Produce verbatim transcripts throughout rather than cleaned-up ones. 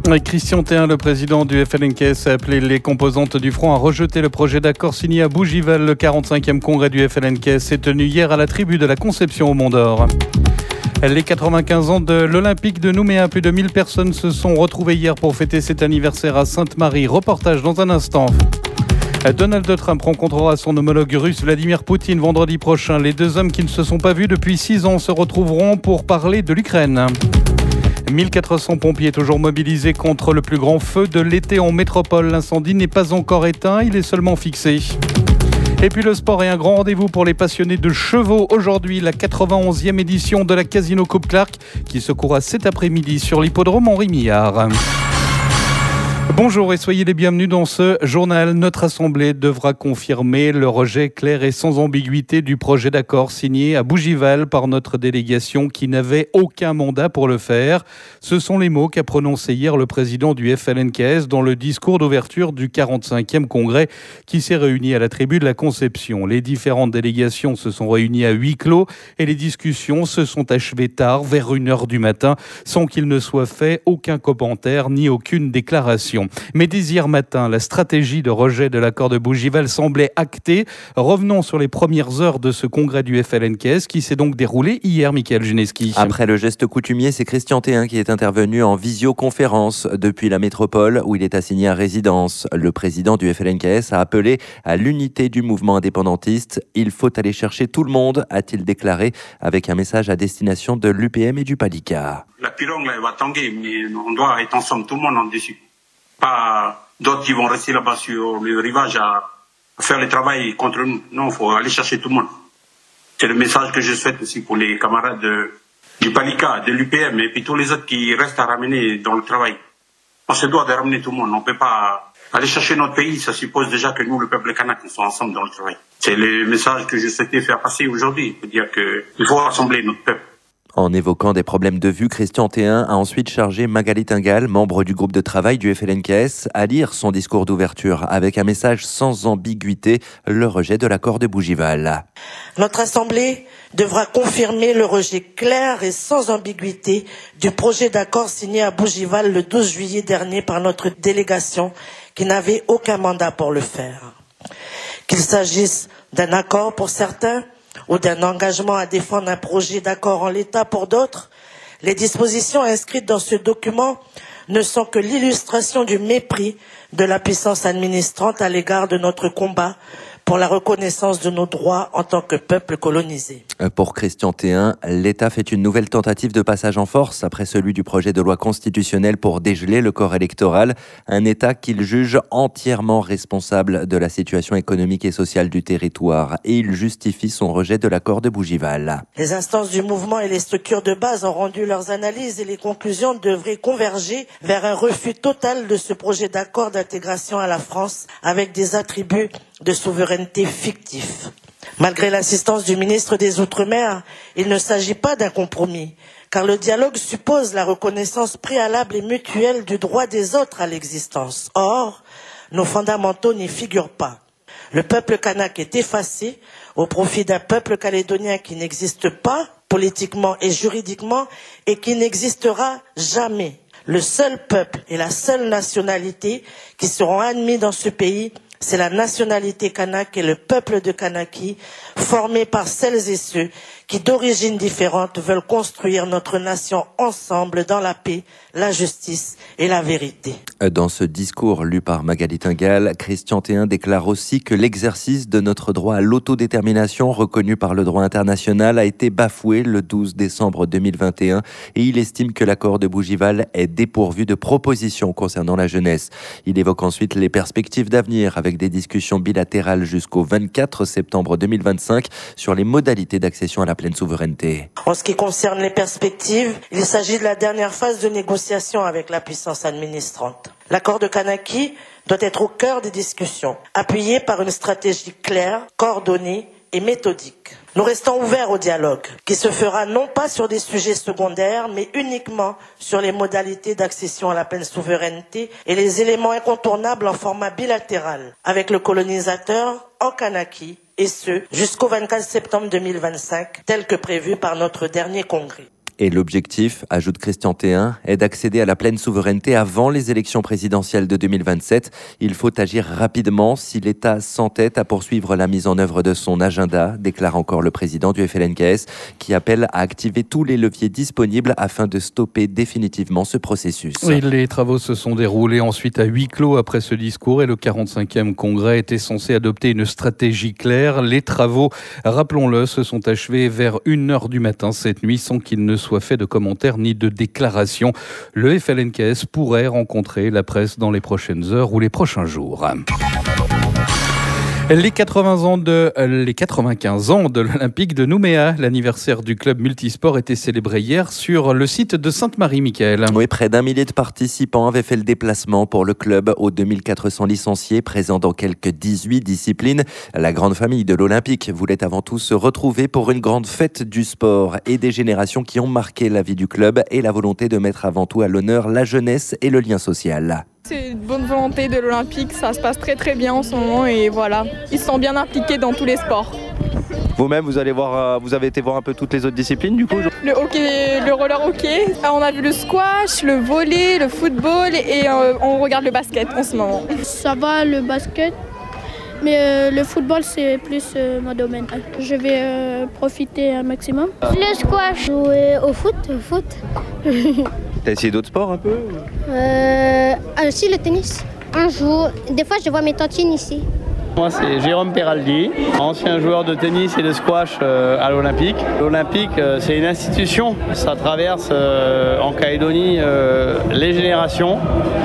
Christian Théin, le président du F L N K S, a appelé les composantes du front à rejeter le projet d'accord signé à Bougival. Le quarante-cinquième congrès du F L N K S s'est tenu hier à la tribu de la Conception au Mont-d'Or. Les quatre-vingt-quinze ans de l'Olympique de Nouméa, plus de mille personnes se sont retrouvées hier pour fêter cet anniversaire à Sainte-Marie. Reportage dans un instant. Donald Trump rencontrera son homologue russe Vladimir Poutine vendredi prochain. Les deux hommes qui ne se sont pas vus depuis six ans se retrouveront pour parler de l'Ukraine. mille quatre cents pompiers toujours mobilisés contre le plus grand feu de l'été en métropole. L'incendie n'est pas encore éteint, il est seulement fixé. Et puis le sport est un grand rendez-vous pour les passionnés de chevaux. Aujourd'hui, la quatre-vingt-onzième édition de la Casino Coupe Clark qui se courra cet après-midi sur l'hippodrome Henri Millard. Bonjour et soyez les bienvenus dans ce journal. Notre Assemblée devra confirmer le rejet clair et sans ambiguïté du projet d'accord signé à Bougival par notre délégation qui n'avait aucun mandat pour le faire. Ce sont les mots qu'a prononcé hier le président du F L N K S dans le discours d'ouverture du quarante-cinquième congrès qui s'est réuni à la tribu de la Conception. Les différentes délégations se sont réunies à huis clos et les discussions se sont achevées tard, vers une heure du matin, sans qu'il ne soit fait aucun commentaire ni aucune déclaration. Mais dès hier matin, la stratégie de rejet de l'accord de Bougival semblait actée. Revenons sur les premières heures de ce congrès du F L N K S qui s'est donc déroulé hier, Michael Juneski. Après le geste coutumier, c'est Christian Théin qui est intervenu en visioconférence depuis la métropole où il est assigné à résidence. Le président du F L N K S a appelé à l'unité du mouvement indépendantiste. Il faut aller chercher tout le monde, a-t-il déclaré avec un message à destination de l'U P M et du Palika. La pirogue là, elle va tanguer, mais on doit être ensemble, tout le monde en dessus. Pas d'autres qui vont rester là-bas sur le rivage à faire le travail contre nous. Non, il faut aller chercher tout le monde. C'est le message que je souhaite aussi pour les camarades de, du Palika, de l'U P M et puis tous les autres qui restent à ramener dans le travail. On se doit de ramener tout le monde. On ne peut pas aller chercher notre pays. Ça suppose déjà que nous, le peuple kanak, nous sommes ensemble dans le travail. C'est le message que je souhaitais faire passer aujourd'hui. Il faut dire qu'il faut rassembler notre peuple. En évoquant des problèmes de vue, Christian Théin a ensuite chargé Magali Tingal, membre du groupe de travail du F L N K S, à lire son discours d'ouverture avec un message sans ambiguïté, le rejet de l'accord de Bougival. Notre Assemblée devra confirmer le rejet clair et sans ambiguïté du projet d'accord signé à Bougival le douze juillet dernier par notre délégation qui n'avait aucun mandat pour le faire. Qu'il s'agisse d'un accord pour certains, ou d'un engagement à défendre un projet d'accord en l'état pour d'autres, les dispositions inscrites dans ce document ne sont que l'illustration du mépris de la puissance administrante à l'égard de notre combat pour la reconnaissance de nos droits en tant que peuple colonisé. Pour Christian Théin, l'État fait une nouvelle tentative de passage en force après celui du projet de loi constitutionnelle pour dégeler le corps électoral, un État qu'il juge entièrement responsable de la situation économique et sociale du territoire et il justifie son rejet de l'accord de Bougival. Les instances du mouvement et les structures de base ont rendu leurs analyses et les conclusions devraient converger vers un refus total de ce projet d'accord d'intégration à la France avec des attributs de souveraineté fictif. Malgré l'assistance du ministre des Outre-mer, il ne s'agit pas d'un compromis, car le dialogue suppose la reconnaissance préalable et mutuelle du droit des autres à l'existence. Or, nos fondamentaux n'y figurent pas. Le peuple kanak est effacé au profit d'un peuple calédonien qui n'existe pas politiquement et juridiquement et qui n'existera jamais. Le seul peuple et la seule nationalité qui seront admis dans ce pays, c'est la nationalité kanak et le peuple de Kanaki, formé par celles et ceux qui, d'origines différentes, veulent construire notre nation ensemble dans la paix, la justice et la vérité. Dans ce discours lu par Magali Tingal, Christian Théin déclare aussi que l'exercice de notre droit à l'autodétermination reconnu par le droit international a été bafoué le douze décembre deux mille vingt et un et il estime que l'accord de Bougival est dépourvu de propositions concernant la jeunesse. Il évoque ensuite les perspectives d'avenir avec des discussions bilatérales jusqu'au vingt-quatre septembre deux mille vingt-cinq sur les modalités d'accession à la pleine souveraineté. En ce qui concerne les perspectives, il s'agit de la dernière phase de négociation avec la puissance administrante. L'accord de Kanaki doit être au cœur des discussions, appuyé par une stratégie claire, coordonnée et méthodique. Nous restons ouverts au dialogue, qui se fera non pas sur des sujets secondaires, mais uniquement sur les modalités d'accession à la pleine souveraineté et les éléments incontournables en format bilatéral, avec le colonisateur en Kanaki, et ce, jusqu'au vingt-quatre septembre deux mille vingt-cinq, tel que prévu par notre dernier congrès. Et l'objectif, ajoute Christian Théin, est d'accéder à la pleine souveraineté avant les élections présidentielles de deux mille vingt-sept. Il faut agir rapidement si l'État s'entête à poursuivre la mise en œuvre de son agenda, déclare encore le président du F L N K S, qui appelle à activer tous les leviers disponibles afin de stopper définitivement ce processus. Oui, les travaux se sont déroulés ensuite à huis clos après ce discours et le quarante-cinquième congrès était censé adopter une stratégie claire. Les travaux, rappelons-le, se sont achevés vers une heure du matin cette nuit sans qu'il ne soit fait de commentaires ni de déclarations. Le F L N K S pourrait rencontrer la presse dans les prochaines heures ou les prochains jours. Les quatre-vingts ans de, les quatre-vingt-quinze ans de l'Olympique de Nouméa, l'anniversaire du club multisport était célébré hier sur le site de Sainte-Marie, Michael. Oui, près d'un millier de participants avaient fait le déplacement pour le club aux deux mille quatre cents licenciés présents dans quelques dix-huit disciplines. La grande famille de l'Olympique voulait avant tout se retrouver pour une grande fête du sport et des générations qui ont marqué la vie du club et la volonté de mettre avant tout à l'honneur la jeunesse et le lien social. C'est une bonne volonté de l'Olympique, ça se passe très très bien en ce moment et voilà, ils sont bien impliqués dans tous les sports. Vous-même, vous allez voir, vous avez été voir un peu toutes les autres disciplines du coup? Le hockey, le roller hockey, on a vu le squash, le volley, le football et euh, on regarde le basket en ce moment. Ça va le basket, mais euh, le football c'est plus euh, mon domaine. Je vais euh, profiter un maximum. Le squash, jouer au foot, au foot. T'as essayé d'autres sports un peu? Euh, aussi le tennis. Un jour, des fois je vois mes tantines ici. Moi c'est Jérôme Peraldi, ancien joueur de tennis et de squash euh, à l'Olympique. L'Olympique euh, c'est une institution, ça traverse euh, en Calédonie euh, les générations.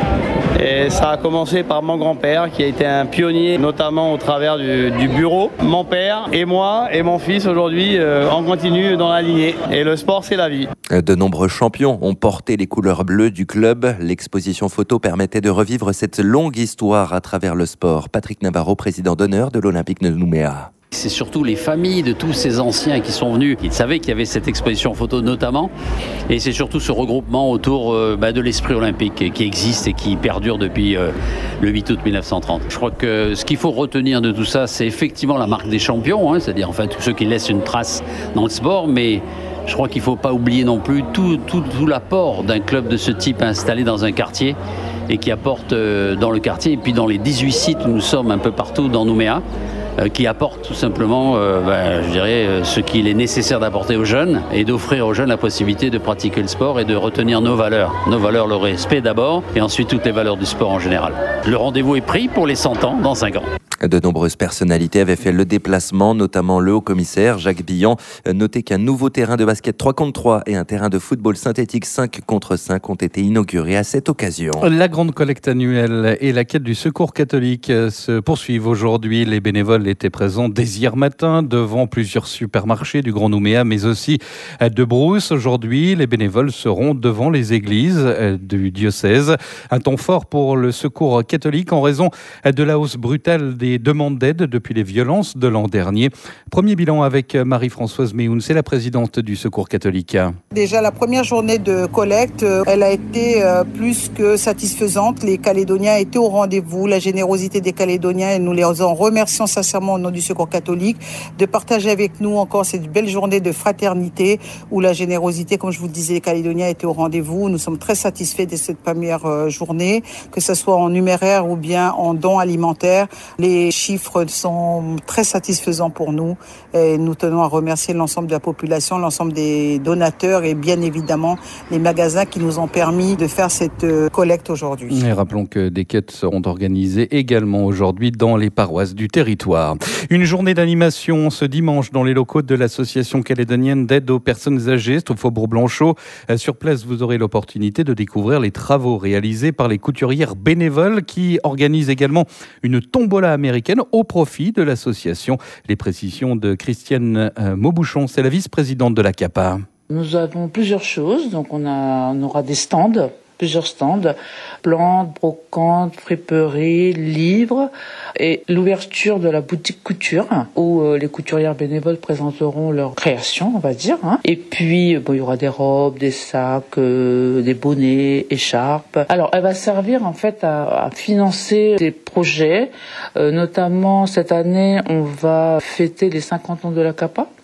Et ça a commencé par mon grand-père qui a été un pionnier, notamment au travers du, du bureau. Mon père et moi et mon fils aujourd'hui, euh, on continue dans la lignée. Et le sport, c'est la vie. De nombreux champions ont porté les couleurs bleues du club. L'exposition photo permettait de revivre cette longue histoire à travers le sport. Patrick Navarro, président d'honneur de l'Olympique de Nouméa. C'est surtout les familles de tous ces anciens qui sont venus, qui savaient qu'il y avait cette exposition photo notamment. Et c'est surtout ce regroupement autour euh, bah, de l'esprit olympique qui existe et qui perdure depuis euh, le huit août mille neuf cent trente. Je crois que ce qu'il faut retenir de tout ça, c'est effectivement la marque des champions, hein, c'est-à-dire enfin, tous ceux qui laissent une trace dans le sport, mais je crois qu'il ne faut pas oublier non plus tout, tout, tout l'apport d'un club de ce type installé dans un quartier et qui apporte euh, dans le quartier et puis dans les dix-huit sites où nous sommes un peu partout dans Nouméa, qui apporte tout simplement, euh, ben, je dirais, euh, ce qu'il est nécessaire d'apporter aux jeunes et d'offrir aux jeunes la possibilité de pratiquer le sport et de retenir nos valeurs. Nos valeurs, le respect d'abord et ensuite toutes les valeurs du sport en général. Le rendez-vous est pris pour les cent ans dans cinq ans. De nombreuses personnalités avaient fait le déplacement, notamment le haut-commissaire Jacques Billan. Notez qu'un nouveau terrain de basket trois contre trois et un terrain de football synthétique cinq contre cinq ont été inaugurés à cette occasion. La grande collecte annuelle et la quête du secours catholique se poursuivent aujourd'hui. Les bénévoles étaient présents dès hier matin devant plusieurs supermarchés du Grand Nouméa, mais aussi de Brousse. Aujourd'hui, les bénévoles seront devant les églises du diocèse. Un temps fort pour le secours catholique en raison de la hausse brutale des demandes d'aide depuis les violences de l'an dernier. Premier bilan avec Marie-Françoise Méhoun, c'est la présidente du Secours catholique. Déjà, la première journée de collecte, elle a été plus que satisfaisante. Les Calédoniens étaient au rendez-vous, la générosité des Calédoniens, et nous les en remercions sincèrement au nom du Secours catholique de partager avec nous encore cette belle journée de fraternité où la générosité, comme je vous le disais, les Calédoniens étaient au rendez-vous. Nous sommes très satisfaits de cette première journée, que ce soit en numéraire ou bien en dons alimentaires. Les Les chiffres sont très satisfaisants pour nous et nous tenons à remercier l'ensemble de la population, l'ensemble des donateurs et bien évidemment les magasins qui nous ont permis de faire cette collecte aujourd'hui. Et rappelons que des quêtes seront organisées également aujourd'hui dans les paroisses du territoire. Une journée d'animation ce dimanche dans les locaux de l'association calédonienne d'aide aux personnes âgées au Faubourg Blanchot. Sur place, vous aurez l'opportunité de découvrir les travaux réalisés par les couturières bénévoles qui organisent également une tombola américaine au profit de l'association. Les précisions de Christiane Maubuchon, c'est la vice-présidente de la C A P A. Nous avons plusieurs choses, donc on, a, on aura des stands, plusieurs stands, plantes, brocantes, friperies, livres et l'ouverture de la boutique couture où euh, les couturières bénévoles présenteront leur création, on va dire. Hein. Et puis, bon, il y aura des robes, des sacs, euh, des bonnets, écharpes. Alors, elle va servir en fait à, à financer des projets. Euh, notamment, cette année, on va fêter les cinquante ans de la C A P A.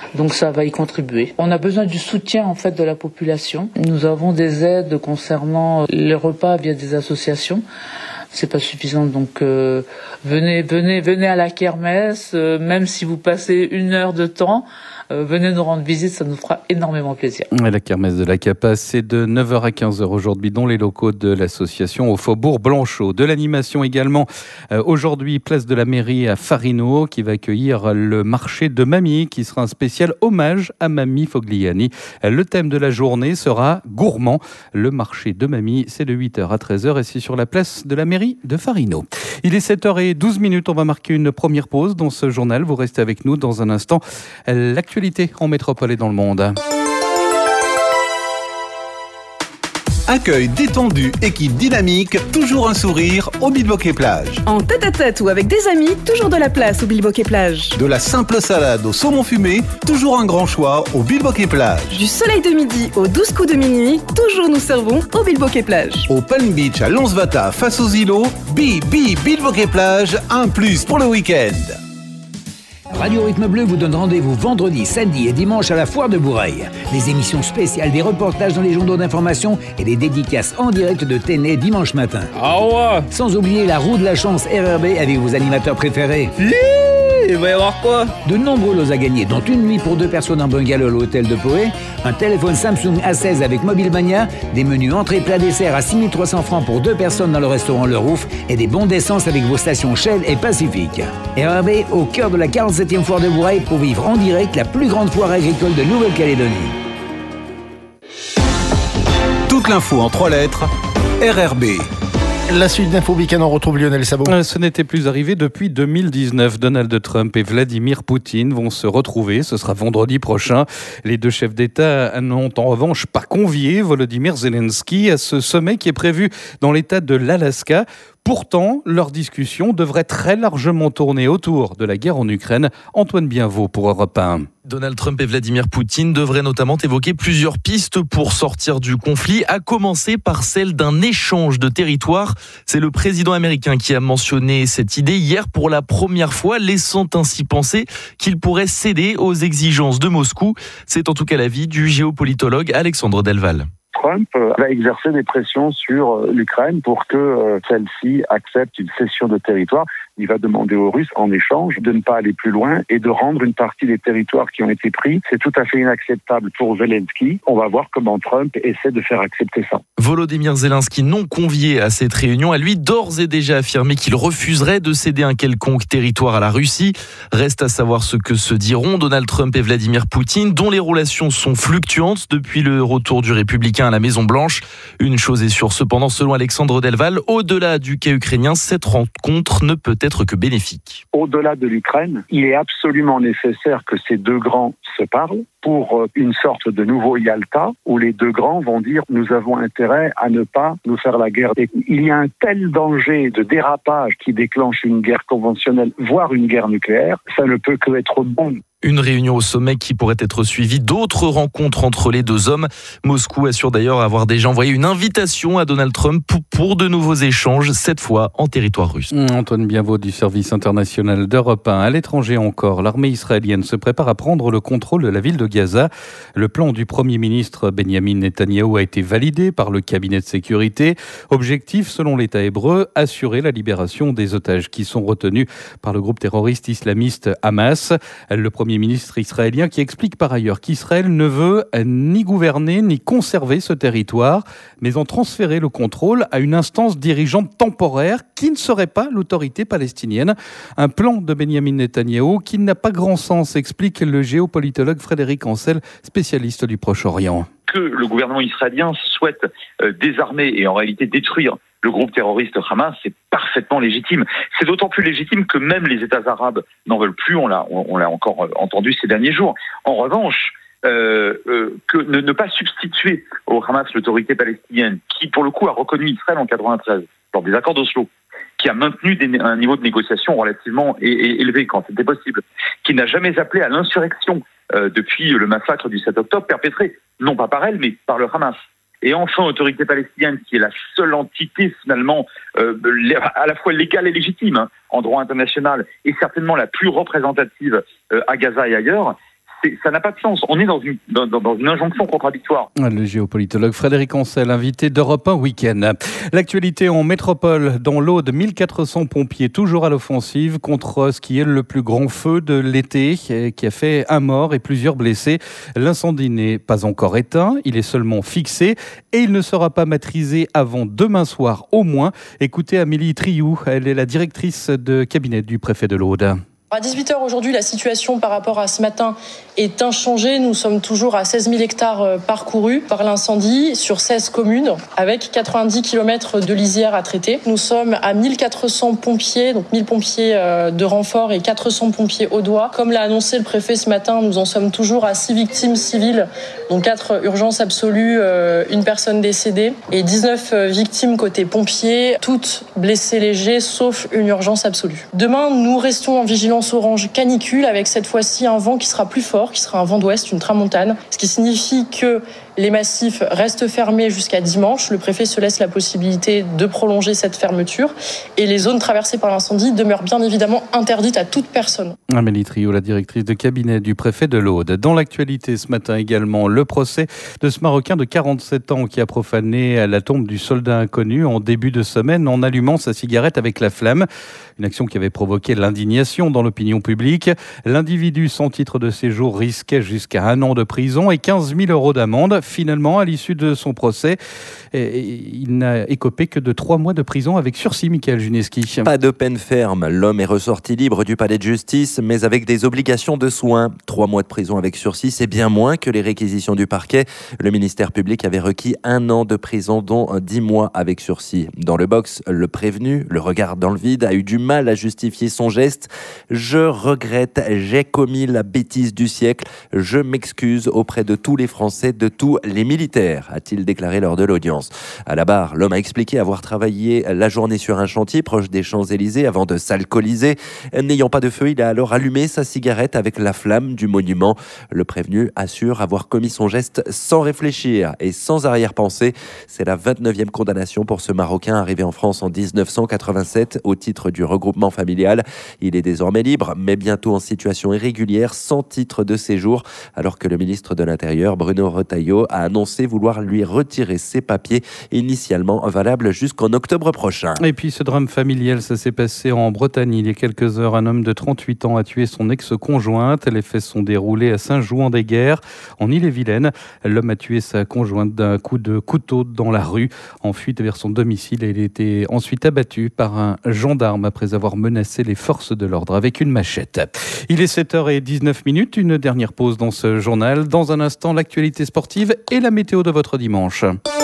Donc ça va y contribuer. On a besoin du soutien en fait de la population. Nous avons des aides concernant les repas via des associations. C'est pas suffisant, donc euh, venez, venez, venez à la kermesse, euh, même si vous passez une heure de temps. Euh, venez nous rendre visite, ça nous fera énormément plaisir. Et la kermesse de la Capa, c'est de neuf heures à quinze heures aujourd'hui dans les locaux de l'association au Faubourg Blanchot. De l'animation également euh, aujourd'hui, place de la mairie à Farino qui va accueillir le marché de Mamie qui sera un spécial hommage à Mamie Fogliani. Le thème de la journée sera gourmand. Le marché de Mamie, c'est de huit heures à treize heures et c'est sur la place de la mairie de Farino. Il est sept heures douze minutes, on va marquer une première pause dans ce journal. Vous restez avec nous dans un instant. L'actualité en métropole et dans le monde. Accueil détendu, équipe dynamique, toujours un sourire au Bilboquet Plage. En tête-à-tête ou avec des amis, toujours de la place au Bilboquet Plage. De la simple salade au saumon fumé, toujours un grand choix au Bilboquet Plage. Du soleil de midi aux douze coups de minuit, toujours nous servons au Bilboquet Plage. Au Palm Beach à Lonsvata face aux îlots, Bi Bi Bilboquet Plage, un plus pour le week-end. Radio Rythme Bleu vous donne rendez-vous vendredi, samedi et dimanche à la Foire de Bourail. Des émissions spéciales, des reportages dans les journaux d'information et des dédicaces en direct de Téné dimanche matin. Ah ouais. Sans oublier la roue de la chance R R B avec vos animateurs préférés. Il va y avoir quoi? De nombreux lots à gagner, dont une nuit pour deux personnes en bungalow à l'hôtel de Poé, un téléphone Samsung A seize avec Mobile Mania, des menus entrée plat dessert à six mille trois cents francs pour deux personnes dans le restaurant Le Rouf et des bons d'essence avec vos stations Shell et Pacifique. R R B au cœur de la quarante-septième foire de Bourail pour vivre en direct la plus grande foire agricole de Nouvelle-Calédonie. Toute l'info en trois lettres, R R B. La suite d'Info Week-end, on retrouve Lionel Sabot. Ce n'était plus arrivé depuis deux mille dix-neuf. Donald Trump et Vladimir Poutine vont se retrouver. Ce sera vendredi prochain. Les deux chefs d'État n'ont en revanche pas convié Volodymyr Zelensky à ce sommet qui est prévu dans l'État de l'Alaska. Pourtant, leur discussion devrait très largement tourner autour de la guerre en Ukraine. Antoine Bienvaux pour Europe un. Donald Trump et Vladimir Poutine devraient notamment évoquer plusieurs pistes pour sortir du conflit, à commencer par celle d'un échange de territoire. C'est le président américain qui a mentionné cette idée hier pour la première fois, laissant ainsi penser qu'il pourrait céder aux exigences de Moscou. C'est en tout cas l'avis du géopolitologue Alexandre Delval. Trump va exercer des pressions sur l'Ukraine pour que celle-ci accepte une cession de territoire. Il va demander aux Russes, en échange, de ne pas aller plus loin et de rendre une partie des territoires qui ont été pris. C'est tout à fait inacceptable pour Zelensky. On va voir comment Trump essaie de faire accepter ça. Volodymyr Zelensky, non convié à cette réunion, a lui d'ores et déjà affirmé qu'il refuserait de céder un quelconque territoire à la Russie. Reste à savoir ce que se diront Donald Trump et Vladimir Poutine, dont les relations sont fluctuantes depuis le retour du républicain à la Maison-Blanche. Une chose est sûre, cependant, selon Alexandre Delval, au-delà du cas ukrainien, cette rencontre ne peut être que bénéfique. Au-delà de l'Ukraine, il est absolument nécessaire que ces deux grands se parlent pour une sorte de nouveau Yalta où les deux grands vont dire nous avons intérêt à ne pas nous faire la guerre. Et il y a un tel danger de dérapage qui déclenche une guerre conventionnelle, voire une guerre nucléaire, ça ne peut que être bon. Une réunion au sommet qui pourrait être suivie d'autres rencontres entre les deux hommes. Moscou assure d'ailleurs avoir déjà envoyé une invitation à Donald Trump pour de nouveaux échanges, cette fois en territoire russe. Antoine Bienvaux du service international d'Europe un. À l'étranger encore, l'armée israélienne se prépare à prendre le contrôle de la ville de Gaza. Le plan du Premier ministre Benjamin Netanyahou a été validé par le cabinet de sécurité. Objectif, selon l'État hébreu, assurer la libération des otages qui sont retenus par le groupe terroriste islamiste Hamas. Le Premier ministre israélien qui explique par ailleurs qu'Israël ne veut ni gouverner ni conserver ce territoire, mais en transférer le contrôle à une instance dirigeante temporaire qui ne serait pas l'autorité palestinienne. Un plan de Benjamin Netanyahou qui n'a pas grand sens, explique le géopolitologue Frédéric Ancel, spécialiste du Proche-Orient. Que le gouvernement israélien souhaite euh, désarmer et en réalité détruire le groupe terroriste Hamas, c'est parfaitement légitime. C'est d'autant plus légitime que même les États arabes n'en veulent plus, on l'a, on l'a encore entendu ces derniers jours. En revanche, euh, euh, que ne, ne pas substituer au Hamas l'autorité palestinienne, qui pour le coup a reconnu Israël en quatre-vingt-treize, lors des accords d'Oslo, qui a maintenu des, un niveau de négociation relativement é, é, élevé quand c'était possible, qui n'a jamais appelé à l'insurrection euh, depuis le massacre du sept octobre, perpétré non pas par elle, mais par le Hamas. Et enfin, autorité palestinienne, qui est la seule entité finalement euh, à la fois légale et légitime hein, en droit international, et certainement la plus représentative euh, à Gaza et ailleurs, C'est, ça n'a pas de sens. On est dans une, dans, dans une injonction contradictoire. Le géopolitologue Frédéric Ancel, invité d'Europe un week-end. L'actualité en métropole, dans l'Aude, mille quatre cents pompiers toujours à l'offensive contre ce qui est le plus grand feu de l'été, qui a fait un mort et plusieurs blessés. L'incendie n'est pas encore éteint, il est seulement fixé et il ne sera pas maîtrisé avant demain soir au moins. Écoutez Amélie Triou, elle est la directrice de cabinet du préfet de l'Aude. À dix-huit heures aujourd'hui, la situation par rapport à ce matin est inchangée. Nous sommes toujours à seize mille hectares parcourus par l'incendie sur seize communes avec quatre-vingt-dix kilomètres de lisière à traiter. Nous sommes à mille quatre cents pompiers, donc mille pompiers de renfort et quatre cents pompiers audois. Comme l'a annoncé le préfet ce matin, nous en sommes toujours à six victimes civiles, dont quatre urgences absolues, une personne décédée et dix-neuf victimes côté pompiers, toutes blessées légers sauf une urgence absolue. Demain, nous restons en vigilance orange canicule avec cette fois-ci un vent qui sera plus fort, qui sera un vent d'ouest, une tramontane, ce qui signifie que les massifs restent fermés jusqu'à dimanche. Le préfet se laisse la possibilité de prolonger cette fermeture et les zones traversées par l'incendie demeurent bien évidemment interdites à toute personne. Amélie Triou, la directrice de cabinet du préfet de l'Aude. Dans l'actualité ce matin également, le procès de ce Marocain de quarante-sept ans qui a profané la tombe du soldat inconnu en début de semaine en allumant sa cigarette avec la flamme. Une action qui avait provoqué l'indignation dans l'opinion publique. L'individu sans titre de séjour risquait jusqu'à un an de prison et quinze mille euros d'amende. Finalement, à l'issue de son procès, il n'a écopé que de trois mois de prison avec sursis, Michael Juneski. Pas de peine ferme. L'homme est ressorti libre du palais de justice, mais avec des obligations de soins. Trois mois de prison avec sursis, c'est bien moins que les réquisitions du parquet. Le ministère public avait requis un an de prison, dont dix mois avec sursis. Dans le box, le prévenu, le regard dans le vide, a eu du mal à justifier son geste. Je regrette, j'ai commis la bêtise du siècle. Je m'excuse auprès de tous les Français, de tous les militaires, a-t-il déclaré lors de l'audience. À la barre, l'homme a expliqué avoir travaillé la journée sur un chantier proche des Champs-Élysées avant de s'alcooliser. N'ayant pas de feu, il a alors allumé sa cigarette avec la flamme du monument. Le prévenu assure avoir commis son geste sans réfléchir et sans arrière-pensée. C'est la vingt-neuvième condamnation pour ce Marocain arrivé en France en dix-neuf cent quatre-vingt-sept au titre du regroupement familial. Il est désormais libre, mais bientôt en situation irrégulière, sans titre de séjour, alors que le ministre de l'Intérieur, Bruno Retailleau, a annoncé vouloir lui retirer ses papiers, initialement valables jusqu'en octobre prochain. Et puis ce drame familial, ça s'est passé en Bretagne il y a quelques heures. Un homme de trente-huit ans a tué son ex-conjointe. Les faits sont déroulés à Saint-Jouan-des-Guerres, en Ille-et-Vilaine. L'homme a tué sa conjointe d'un coup de couteau dans la rue, en fuite vers son domicile. Et il a été ensuite abattu par un gendarme après avoir menacé les forces de l'ordre avec une machette. Il est sept heures dix-neuf minutes, une dernière pause dans ce journal. Dans un instant, l'actualité sportive et la météo de votre dimanche.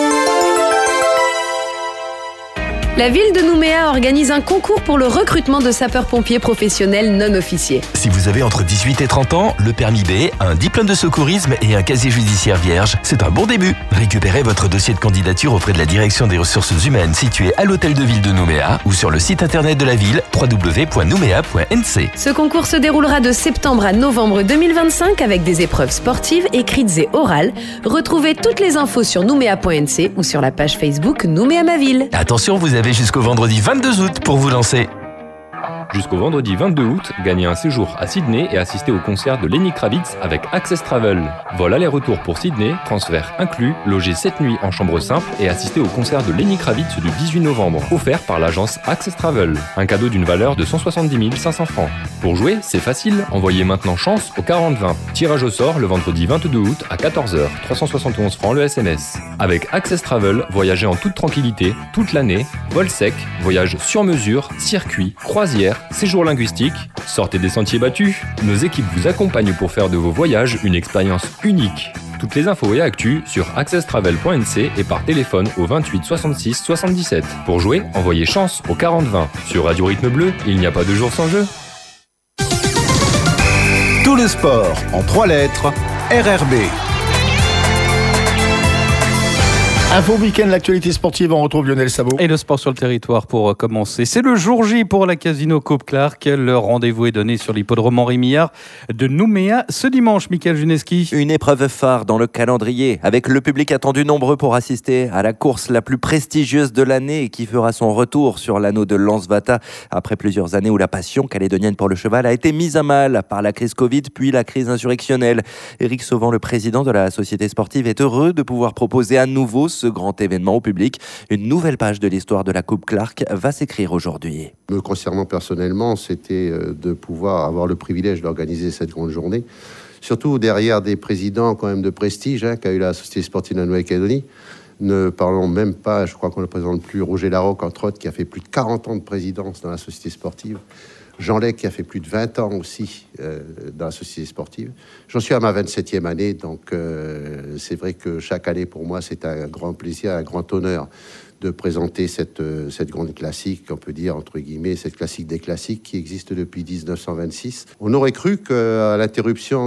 La ville de Nouméa organise un concours pour le recrutement de sapeurs-pompiers professionnels non officiers. Si vous avez entre dix-huit et trente ans, le permis B, un diplôme de secourisme et un casier judiciaire vierge, c'est un bon début. Récupérez votre dossier de candidature auprès de la direction des ressources humaines située à l'hôtel de ville de Nouméa ou sur le site internet de la ville w w w point nouméa point n c. Ce concours se déroulera de septembre à novembre deux mille vingt-cinq avec des épreuves sportives, écrites et orales. Retrouvez toutes les infos sur nouméa point n c ou sur la page Facebook Nouméa ma ville. Attention, vous avez jusqu'au vendredi vingt-deux août pour vous lancer. Jusqu'au vendredi vingt-deux août, gagnez un séjour à Sydney et assistez au concert de Lenny Kravitz avec Access Travel. Vol aller-retour pour Sydney, transfert inclus, logez sept nuits en chambre simple et assistez au concert de Lenny Kravitz du dix-huit novembre, offert par l'agence Access Travel. Un cadeau d'une valeur de cent soixante-dix mille cinq cents francs. Pour jouer, c'est facile, envoyez maintenant chance au quarante vingt. Tirage au sort le vendredi vingt-deux août à quatorze heures, trois cent soixante et onze francs le S M S. Avec Access Travel, voyagez en toute tranquillité, toute l'année, vol sec, voyage sur mesure, circuit, croisière, séjour linguistique, sortez des sentiers battus. Nos équipes vous accompagnent pour faire de vos voyages une expérience unique. Toutes les infos et actus sur access travel point n c et par téléphone au vingt-huit soixante-six soixante-dix-sept. Pour jouer, envoyez chance au quarante vingt. Sur Radio Rythme Bleu, il n'y a pas de jour sans jeu. Tout le sport en trois lettres, R R B. Info Week-end, l'actualité sportive, on retrouve Lionel Sabot. Et le sport sur le territoire pour commencer. C'est le jour J pour la Casino Coupe Clark. Le rendez-vous est donné sur l'hippodrome Henri Millard de Nouméa ce dimanche, Michael Juneski. Une épreuve phare dans le calendrier, avec le public attendu nombreux pour assister à la course la plus prestigieuse de l'année et qui fera son retour sur l'anneau de Lansvata après plusieurs années où la passion calédonienne pour le cheval a été mise à mal par la crise Covid puis la crise insurrectionnelle. Éric Sauvant, le président de la société sportive, est heureux de pouvoir proposer à nouveau ce grand événement au public. Une nouvelle page de l'histoire de la Coupe Clark va s'écrire aujourd'hui. Me concernant personnellement, c'était de pouvoir avoir le privilège d'organiser cette grande journée. Surtout derrière des présidents quand même de prestige hein, qu'a eu la Société sportive de la Nouvelle-Calédonie. Ne parlons même pas, je crois qu'on ne présente plus, Roger Larocque, entre autres, qui a fait plus de quarante ans de présidence dans la Société sportive. Jean Lec, qui a fait plus de vingt ans aussi euh, dans la Société sportive. J'en suis à ma vingt-septième année, donc euh, c'est vrai que chaque année, pour moi, c'est un grand plaisir, un grand honneur de présenter cette, cette grande classique, on peut dire, entre guillemets, cette classique des classiques qui existe depuis dix-neuf cent vingt-six. On aurait cru qu'à l'interruption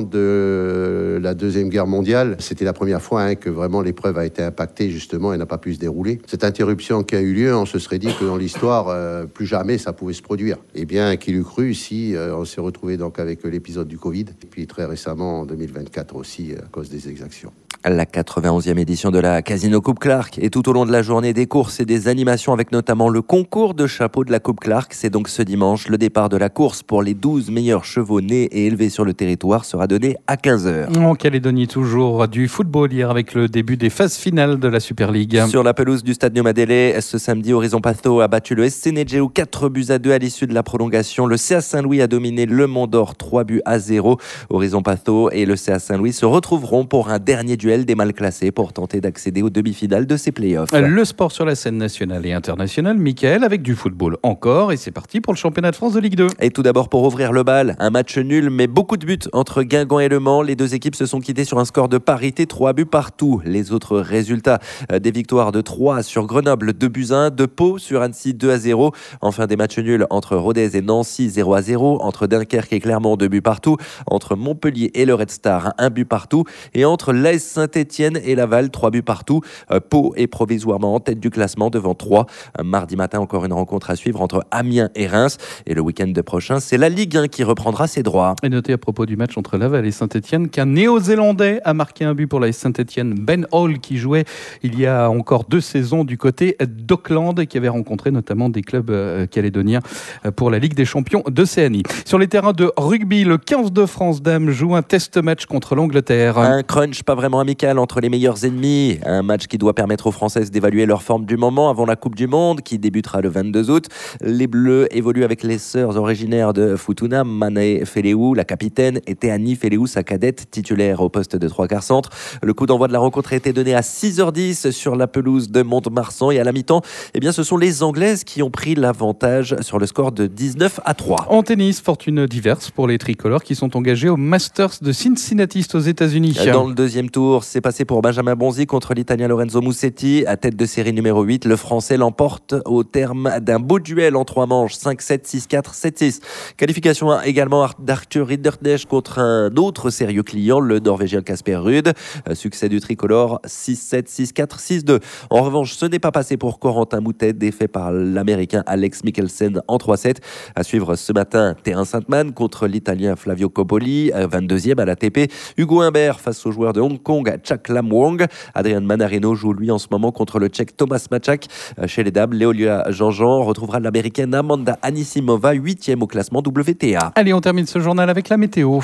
de la Deuxième Guerre mondiale, c'était la première fois hein, que vraiment l'épreuve a été impactée, justement, et n'a pas pu se dérouler. Cette interruption qui a eu lieu, on se serait dit que dans l'histoire, euh, plus jamais ça pouvait se produire. Eh bien, qui l'eût cru, si euh, on s'est retrouvé donc avec l'épisode du Covid, et puis très récemment, en deux mille vingt-quatre aussi, à cause des exactions. La quatre-vingt-onzième édition de la Casino Coupe Clark et tout au long de la journée des courses et des animations avec notamment le concours de chapeau de la Coupe Clark. C'est donc ce dimanche. Le départ de la course pour les douze meilleurs chevaux nés et élevés sur le territoire sera donné à quinze heures. En Calédonie, toujours du football hier avec le début des phases finales de la Super League. Sur la pelouse du Stade Niomadélé, ce samedi, Horizon Patho a battu le S C Nedjeu quatre buts à deux à l'issue de la prolongation. Le C A Saint-Louis a dominé le Mont d'Or trois buts à zéro. Horizon Patho et le C A Saint-Louis se retrouveront pour un dernier duel des mal classés pour tenter d'accéder aux demi-finales de ces playoffs. Le sport sur la scène nationale et internationale, Michael, avec du football encore, et c'est parti pour le championnat de France de Ligue deux. Et tout d'abord pour ouvrir le bal, un match nul mais beaucoup de buts entre Guingamp et Le Mans. Les deux équipes se sont quittées sur un score de parité, trois buts partout. Les autres résultats, des victoires de Troyes sur Grenoble, deux buts à un, de Pau sur Annecy, deux à zéro. Enfin des matchs nuls entre Rodez et Nancy, zéro à zéro, entre Dunkerque et Clermont, deux buts partout, entre Montpellier et le Red Star, un but partout, et entre l'A S Saint-Étienne et Laval, trois buts partout. Euh, Pau est provisoirement en tête du classement devant Troyes. Euh, mardi matin, encore une rencontre à suivre entre Amiens et Reims. Et le week-end prochain, c'est la Ligue un qui reprendra ses droits. Et notez à propos du match entre Laval et Saint-Étienne qu'un Néo-Zélandais a marqué un but pour la Saint-Étienne, Ben Hall, qui jouait il y a encore deux saisons du côté d'Auckland et qui avait rencontré notamment des clubs euh, calédoniens pour la Ligue des champions d'Océanie. Sur les terrains de rugby, le quinze de France dames joue un test match contre l'Angleterre. Un crunch pas vraiment amical entre les meilleurs ennemis. Un match qui doit permettre aux Françaises d'évaluer leur forme du moment avant la Coupe du Monde qui débutera le vingt-deux août. Les Bleus évoluent avec les sœurs originaires de Futuna, Manae Feleou, la capitaine, et Théanie Feleou, sa cadette, titulaire au poste de trois quarts centre. Le coup d'envoi de la rencontre a été donné à six heures dix sur la pelouse de Mont-de-Marsan et à la mi-temps, eh bien, ce sont les Anglaises qui ont pris l'avantage sur le score de dix-neuf à trois. En tennis, fortune diverse pour les tricolores qui sont engagés au Masters de Cincinnati aux États-Unis. Dans le deuxième tour, c'est passé pour Benjamin Bonzi contre l'Italien Lorenzo Musetti. À tête de série numéro huit, le Français l'emporte au terme d'un beau duel en trois manches, cinq sept, six quatre, sept six. Qualification également d'Arthur Ridderknecht contre un autre sérieux client, le Norvégien Casper Ruud. Succès du tricolore, six sept, six quatre, six deux. En revanche, ce n'est pas passé pour Corentin Moutet, défait par l'Américain Alex Mikkelsen en trois sept. À suivre ce matin, Terrain Saint-Man contre l'Italien Flavio Coppoli, vingt-deuxième à l'A T P. Hugo Humbert face au joueur de Hong Kong, Chak Lam Wong. Adrian Manarino joue lui en ce moment contre le Tchèque Thomas Machak. Chez les dames, Léolia Jean-Jean retrouvera l'Américaine Amanda Anisimova, huitième au classement W T A. Allez, on termine ce journal avec la météo.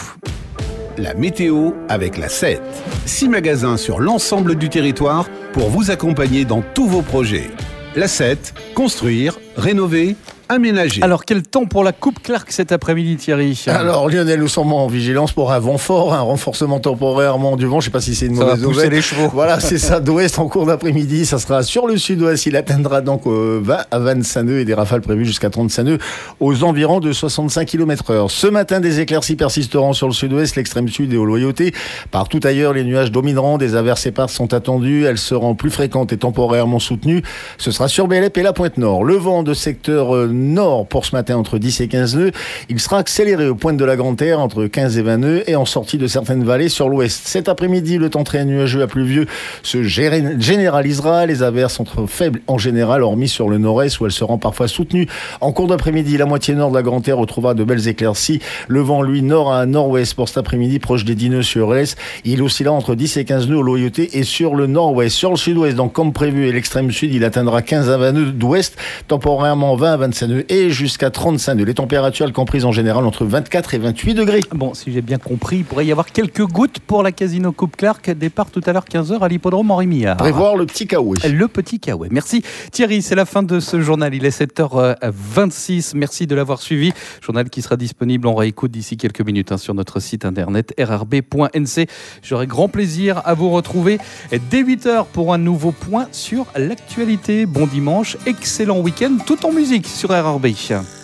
La météo avec la sept. Six magasins sur l'ensemble du territoire pour vous accompagner dans tous vos projets. La sept, construire, rénover, aménager. Alors, quel temps pour la Coupe Clark cet après-midi, Thierry? Alors, Lionel, nous sommes en vigilance pour un vent fort, un renforcement temporairement du vent. Je ne sais pas si c'est une ça mauvaise va pousser nouvelle. les chevaux. Voilà, c'est ça, d'ouest en cours d'après-midi. Ça sera sur le sud-ouest. Il atteindra donc euh, vingt à vingt-cinq nœuds et des rafales prévues jusqu'à trente-cinq nœuds aux environs de soixante-cinq kilomètres heure. Ce matin, des éclaircies persisteront sur le sud-ouest, l'extrême sud et aux Loyautés. Partout ailleurs, les nuages domineront. Des averses éparses sont attendues. Elles seront plus fréquentes et temporairement soutenues. Ce sera sur Bélep et la Pointe-Nord. Le vent de secteur nord pour ce matin entre dix et quinze nœuds. Il sera accéléré aux pointes de la Grande Terre entre quinze et vingt nœuds et en sortie de certaines vallées sur l'ouest. Cet après-midi, le temps très nuageux à pluvieux se généralisera. Les averses sont faibles en général, hormis sur le nord-est où elles seront parfois soutenues. En cours d'après-midi, la moitié nord de la Grande Terre retrouvera de belles éclaircies. Le vent, lui, nord à nord-ouest pour cet après-midi, proche des dix nœuds sur l'est. Il oscillera entre dix et quinze nœuds au Loyauté et sur le nord-ouest. Sur le sud-ouest, donc comme prévu, et l'extrême sud, il atteindra quinze à vingt nœuds d'ouest, temporairement vingt à vingt-cinq nœuds et jusqu'à trente-cinq nœuds. Les températures comprises en général entre vingt-quatre et vingt-huit degrés. Bon, si j'ai bien compris, il pourrait y avoir quelques gouttes pour la Casino Coupe Clark. Départ tout à l'heure quinze heures à l'hippodrome Henri Millard. Prévoir le petit Kaoué. Le petit Kaoué. Merci Thierry, c'est la fin de ce journal. Il est sept heures vingt-six. Merci de l'avoir suivi. Journal qui sera disponible en réécoute d'ici quelques minutes hein, sur notre site internet r r b point n c. J'aurai grand plaisir à vous retrouver dès huit heures pour un nouveau point sur l'actualité. Bon dimanche, excellent week-end, tout en musique sur R R B.